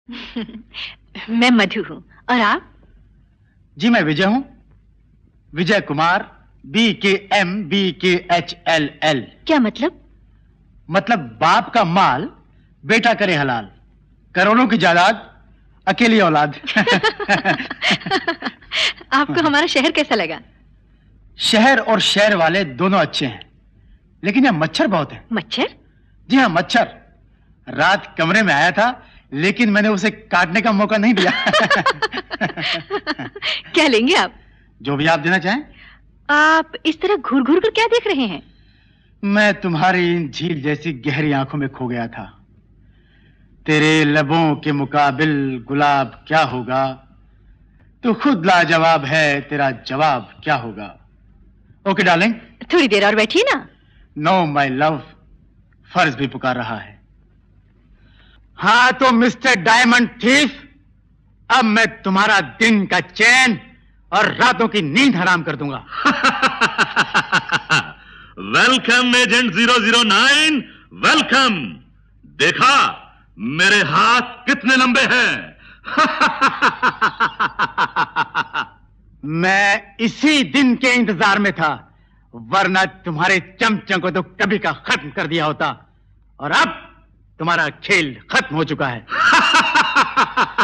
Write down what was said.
मैं मधु हूँ। और आप? जी मैं विजय हूँ, विजय कुमार, BKMBKHLL। क्या मतलब? मतलब बाप का माल बेटा करे हलाल, करोड़ों की जायदाद अकेली औलाद। आपको हमारा शहर कैसा लगा? शहर और शहर वाले दोनों अच्छे हैं, लेकिन यहाँ मच्छर बहुत है। मच्छर? जी हाँ मच्छर। रात कमरे में आया था, लेकिन मैंने उसे काटने का मौका नहीं दिया। क्या लेंगे आप? जो भी आप देना चाहें। आप इस तरह घूर घूर कर क्या देख रहे हैं? मैं तुम्हारी इन झील जैसी गहरी आंखों में खो गया था। तेरे लबों के मुकाबिल गुलाब क्या होगा, तू खुद लाजवाब है, तेरा जवाब क्या होगा। Okay darling. थोड़ी देर और बैठिए ना। नो माय लव, फर्ज भी पुकार रहा है। हाँ तो मिस्टर डायमंड थीफ, अब मैं तुम्हारा दिन का चैन और रातों की नींद हराम कर दूंगा। Welcome agent 009, welcome. देखा मेरे हाथ कितने लंबे हैं? मैं इसी दिन के इंतजार में था, वरना तुम्हारे चमचम को तो कभी का खत्म कर दिया होता। और अब तुम्हारा खेल खत्म हो चुका है।